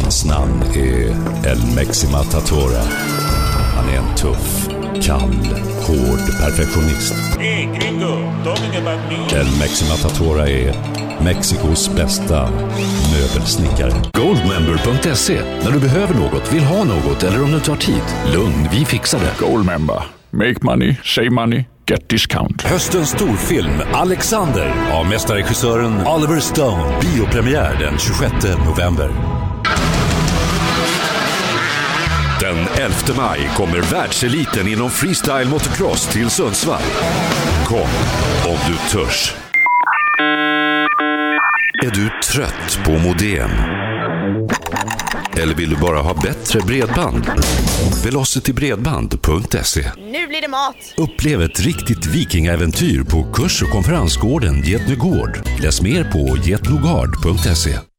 Hans namn är El Meximatatore. Han är en tuff, kall, hård perfektionist. Hey, gringo, talking about me. El Meximatatore är Mexikos bästa möbelsnickare. Goldmember.se. När du behöver något, vill ha något eller om du tar tid. Lugn, vi fixar det. Goldmember. Make money, save money, get discount. Höstens storfilm Alexander av mästerregissören Oliver Stone. Biopremiär den 26 november. Den 11 maj kommer världseliten inom freestyle motocross till Sundsvall. Kom om du törs. Är du trött på modem? Eller vill du bara ha bättre bredband? Velocitybredband.se. Nu blir det mat! Upplev ett riktigt vikingaäventyr på kurs- och konferensgården Getnogård. Läs mer på getnogard.se.